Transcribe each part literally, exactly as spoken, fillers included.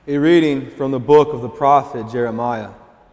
A reading from the book of the prophet Jeremiah.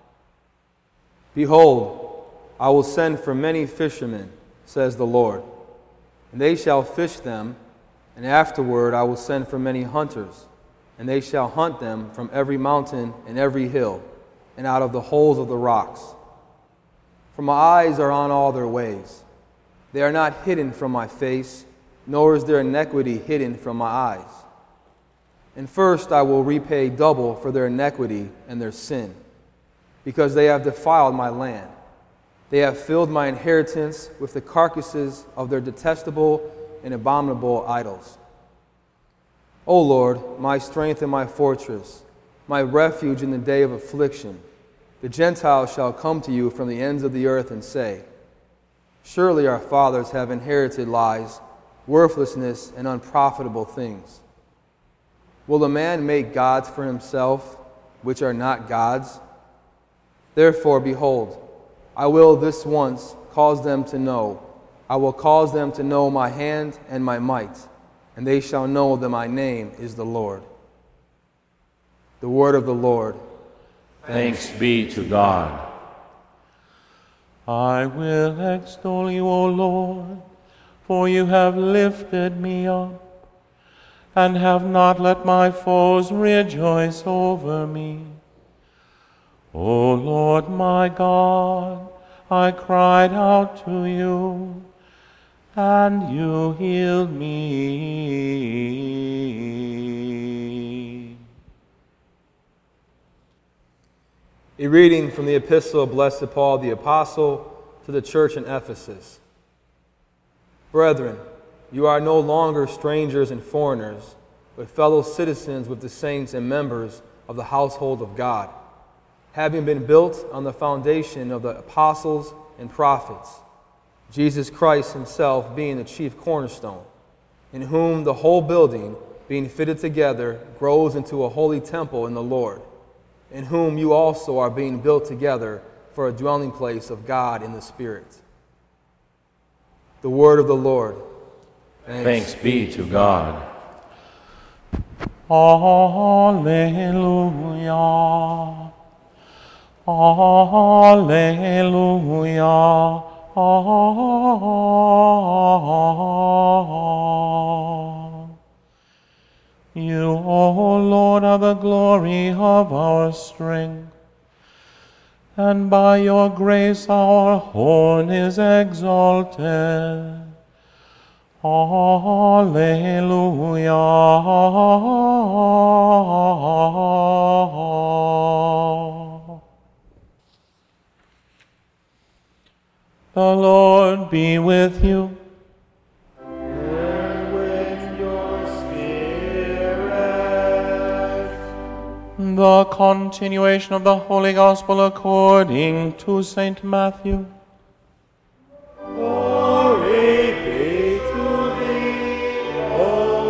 Behold, I will send for many fishermen, says the Lord, and they shall fish them, and afterward I will send for many hunters, and they shall hunt them from every mountain and every hill, and out of the holes of the rocks. For my eyes are on all their ways. They are not hidden from my face, nor is their iniquity hidden from my eyes. And first I will repay double for their iniquity and their sin, because they have defiled my land. They have filled my inheritance with the carcasses of their detestable and abominable idols. O Lord, my strength and my fortress, my refuge in the day of affliction, the Gentiles shall come to you from the ends of the earth and say, surely our fathers have inherited lies, worthlessness, and unprofitable things. Will a man make gods for himself, which are not gods? Therefore, behold, I will this once cause them to know. I will cause them to know my hand and my might, and they shall know that my name is the Lord. The word of the Lord. Thanks be to God. I will extol you, O Lord, for you have lifted me up, and have not let my foes rejoice over me. O Lord my God, I cried out to you, and you healed me. A reading from the Epistle of Blessed Paul the Apostle to the church in Ephesus. Brethren, you are no longer strangers and foreigners, but fellow citizens with the saints and members of the household of God, having been built on the foundation of the apostles and prophets, Jesus Christ himself being the chief cornerstone, in whom the whole building, being fitted together, grows into a holy temple in the Lord, in whom you also are being built together for a dwelling place of God in the Spirit. The word of the Lord. Thanks, Thanks be to God. Alleluia. Alleluia. You, O Lord, are the glory of our strength, and by your grace our horn is exalted. Alleluia. The Lord be with you. And with your spirit. The continuation of the Holy Gospel according to Saint Matthew. Glory be to thee, O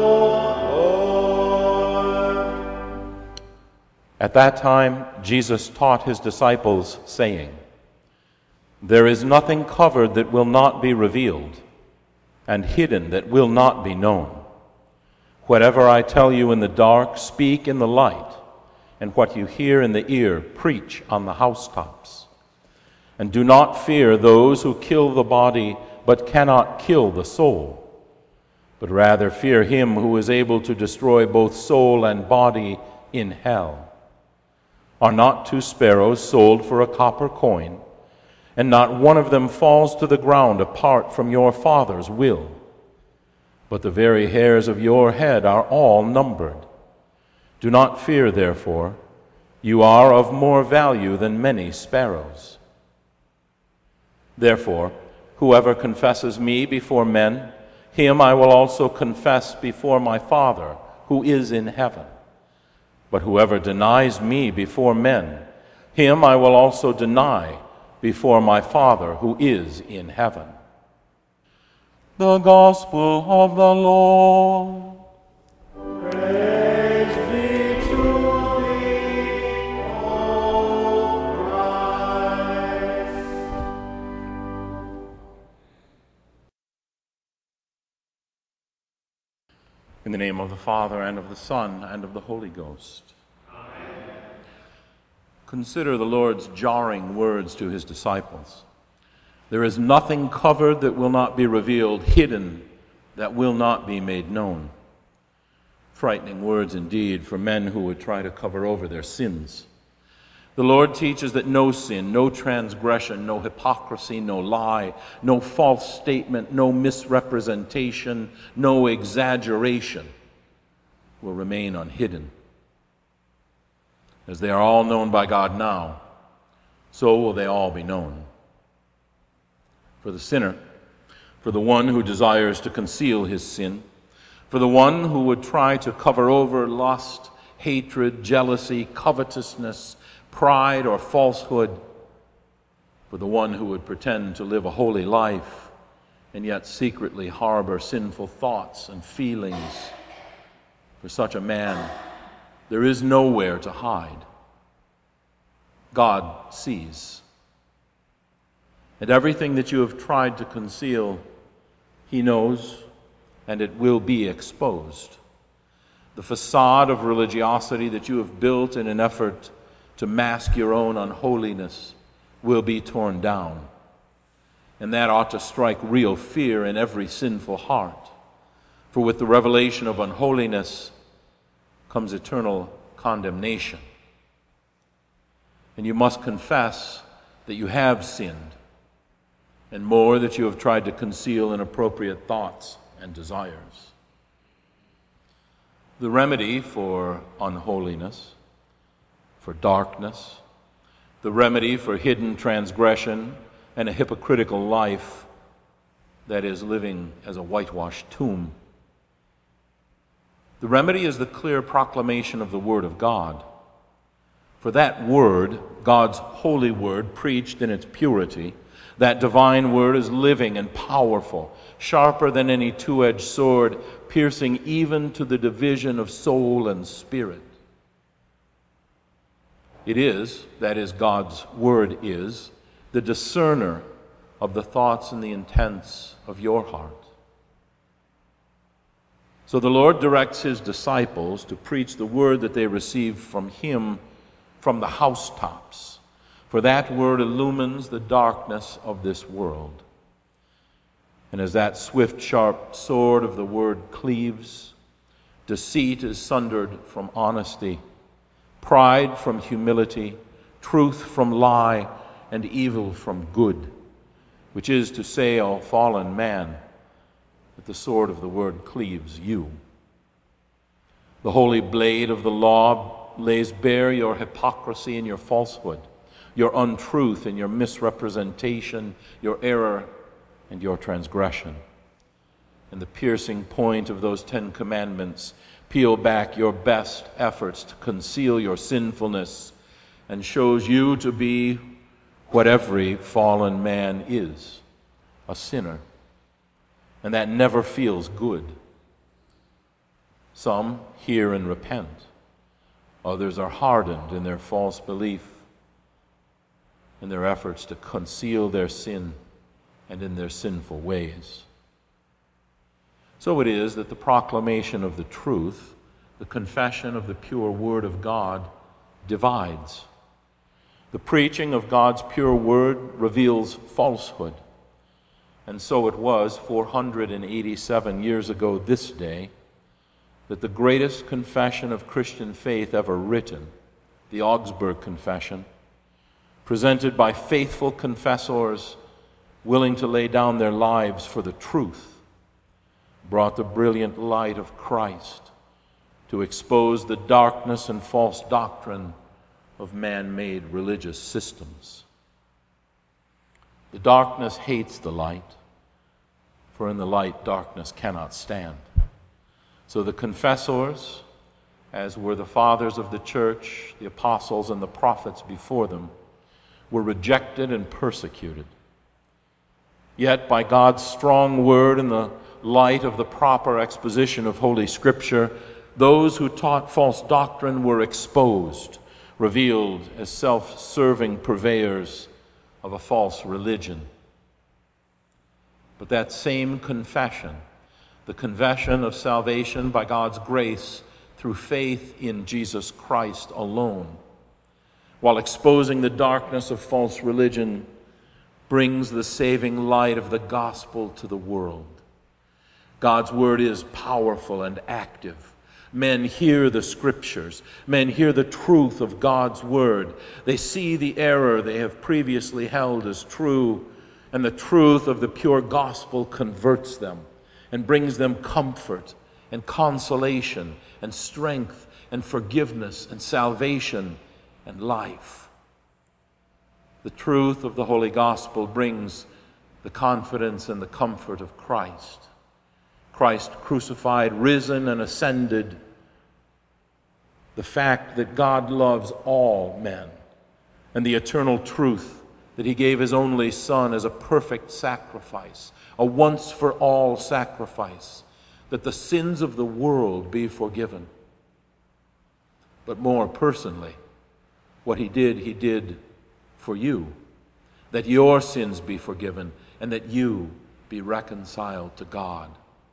Lord. At that time, Jesus taught his disciples, saying, there is nothing covered that will not be revealed, and hidden that will not be known. Whatever I tell you in the dark, speak in the light, and what you hear in the ear, preach on the housetops. And do not fear those who kill the body, but cannot kill the soul, but rather fear him who is able to destroy both soul and body in hell. Are not two sparrows sold for a copper coin, and not one of them falls to the ground apart from your Father's will? But the very hairs of your head are all numbered. Do not fear, therefore. You are of more value than many sparrows. Therefore, whoever confesses me before men, him I will also confess before my Father who is in heaven. But whoever denies me before men, him I will also deny before my Father who is in heaven. The Gospel of the Lord. Praise be to thee, O Christ. In the name of the Father, and of the Son, and of the Holy Ghost. Consider the Lord's jarring words to his disciples. There is nothing covered that will not be revealed, hidden that will not be made known. Frightening words indeed for men who would try to cover over their sins. The Lord teaches that no sin, no transgression, no hypocrisy, no lie, no false statement, no misrepresentation, no exaggeration will remain unhidden. As they are all known by God now, so will they all be known. For the sinner, for the one who desires to conceal his sin, for the one who would try to cover over lust, hatred, jealousy, covetousness, pride, or falsehood, for the one who would pretend to live a holy life and yet secretly harbor sinful thoughts and feelings, for such a man, there is nowhere to hide. God sees. And everything that you have tried to conceal, he knows, and it will be exposed. The facade of religiosity that you have built in an effort to mask your own unholiness will be torn down. And that ought to strike real fear in every sinful heart. For with the revelation of unholiness comes eternal condemnation. And you must confess that you have sinned, and more, that you have tried to conceal inappropriate thoughts and desires. The remedy for unholiness, for darkness, the remedy for hidden transgression and a hypocritical life, that is, living as a whitewashed tomb. The remedy is the clear proclamation of the Word of God. For that Word, God's holy Word, preached in its purity, that divine Word is living and powerful, sharper than any two-edged sword, piercing even to the division of soul and spirit. It is, that is, God's Word is, the discerner of the thoughts and the intents of your heart. So the Lord directs his disciples to preach the word that they received from him from the housetops, for that word illumines the darkness of this world. And as that swift, sharp sword of the word cleaves, deceit is sundered from honesty, pride from humility, truth from lie, and evil from good, which is to say, O fallen man, that the sword of the word cleaves you. The holy blade of the law lays bare your hypocrisy and your falsehood, your untruth and your misrepresentation, your error and your transgression. And the piercing point of those Ten Commandments peel back your best efforts to conceal your sinfulness and shows you to be what every fallen man is, a sinner. And that never feels good. Some hear and repent. Others are hardened in their false belief, in their efforts to conceal their sin and in their sinful ways. So it is that the proclamation of the truth, the confession of the pure Word of God, divides. The preaching of God's pure Word reveals falsehood. And so it was four hundred eighty-seven years ago this day that the greatest confession of Christian faith ever written, the Augsburg Confession, presented by faithful confessors willing to lay down their lives for the truth, brought the brilliant light of Christ to expose the darkness and false doctrine of man-made religious systems. The darkness hates the light, for in the light darkness cannot stand. So the confessors, as were the fathers of the church, the apostles and the prophets before them, were rejected and persecuted. Yet by God's strong word and the light of the proper exposition of Holy Scripture, those who taught false doctrine were exposed, revealed as self-serving purveyors of a false religion. But that same confession, the confession of salvation by God's grace through faith in Jesus Christ alone, while exposing the darkness of false religion, brings the saving light of the gospel to the world. God's word is powerful and active. Men hear the scriptures. Men hear the truth of God's word. They see the error they have previously held as true, and the truth of the pure gospel converts them and brings them comfort and consolation and strength and forgiveness and salvation and life. The truth of the Holy Gospel brings the confidence and the comfort of Christ. Christ crucified, risen, and ascended. The fact that God loves all men, and the eternal truth that he gave his only Son as a perfect sacrifice, a once-for-all sacrifice, that the sins of the world be forgiven. But more personally, what he did, he did for you, that your sins be forgiven and that you be reconciled to God.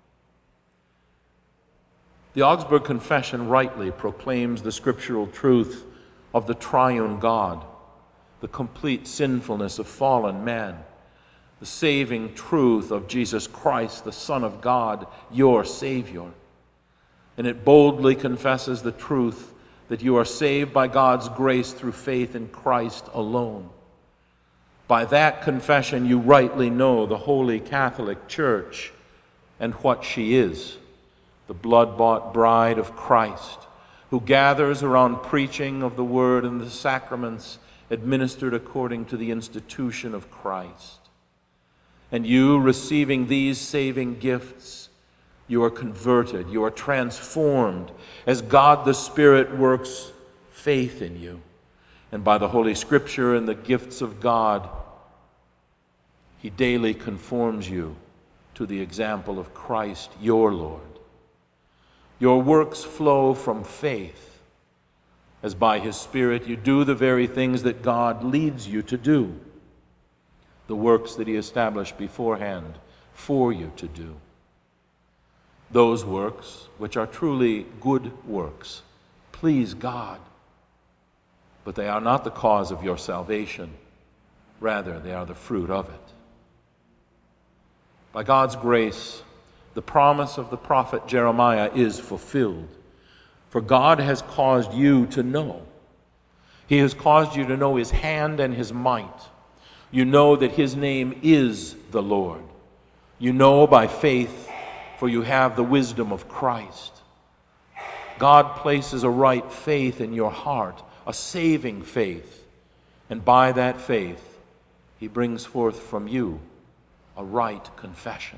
The Augsburg Confession rightly proclaims the scriptural truth of the triune God, the complete sinfulness of fallen man, the saving truth of Jesus Christ, the Son of God, your Savior. And it boldly confesses the truth that you are saved by God's grace through faith in Christ alone. By that confession, you rightly know the Holy Catholic Church and what she is, the blood-bought bride of Christ, who gathers around preaching of the word and the sacraments administered according to the institution of Christ. And you, receiving these saving gifts, you are converted, you are transformed as God the Spirit works faith in you. And by the Holy Scripture and the gifts of God, he daily conforms you to the example of Christ, your Lord. Your works flow from faith, as by his Spirit you do the very things that God leads you to do, the works that he established beforehand for you to do. Those works, which are truly good works, please God, but they are not the cause of your salvation. Rather, they are the fruit of it. By God's grace, the promise of the prophet Jeremiah is fulfilled. For God has caused you to know. He has caused you to know his hand and his might. You know that his name is the Lord. You know by faith, for you have the wisdom of Christ. God places a right faith in your heart, a saving faith. And by that faith, he brings forth from you a right confession.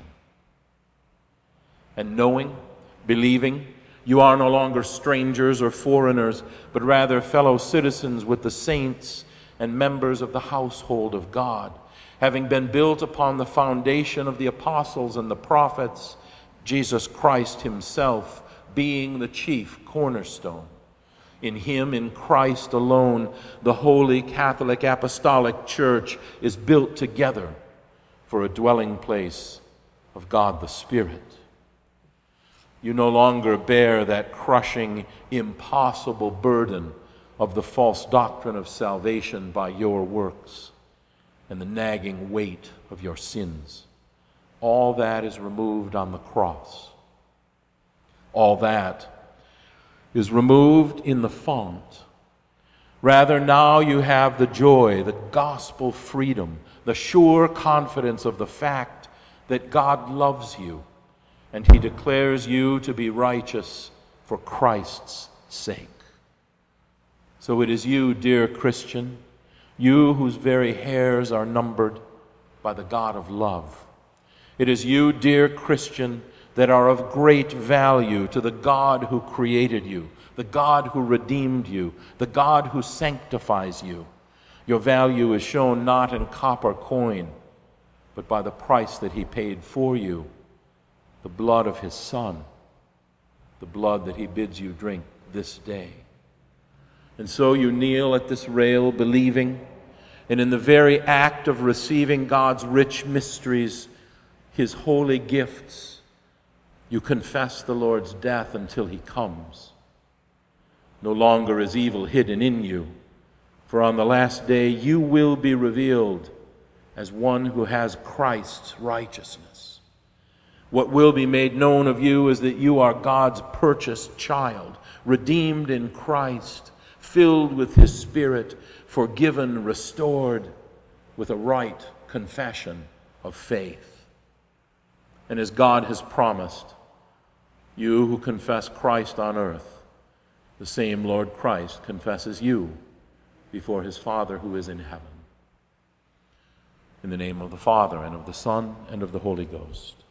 And knowing, believing, you are no longer strangers or foreigners, but rather fellow citizens with the saints and members of the household of God, having been built upon the foundation of the apostles and the prophets, Jesus Christ himself being the chief cornerstone. In him, in Christ alone, the Holy Catholic Apostolic Church is built together for a dwelling place of God the Spirit. You no longer bear that crushing, impossible burden of the false doctrine of salvation by your works and the nagging weight of your sins. All that is removed on the cross. All that is removed in the font. Rather, now you have the joy, the gospel freedom, the sure confidence of the fact that God loves you, and he declares you to be righteous for Christ's sake. So it is you, dear Christian, you whose very hairs are numbered by the God of love. It is you, dear Christian, that are of great value to the God who created you, the God who redeemed you, the God who sanctifies you. Your value is shown not in copper coin, but by the price that he paid for you, the blood of his Son, the blood that he bids you drink this day. And so you kneel at this rail believing, and in the very act of receiving God's rich mysteries, his holy gifts, you confess the Lord's death until he comes. No longer is evil hidden in you, For on the last day you will be revealed as one who has Christ's righteousness. What will be made known of you is that you are God's purchased child, redeemed in Christ, filled with His Spirit, forgiven, restored, with a right confession of faith. And as God has promised, you who confess Christ on earth, the same Lord Christ confesses you before His Father who is in heaven. In the name of the Father, and of the Son, and of the Holy Ghost.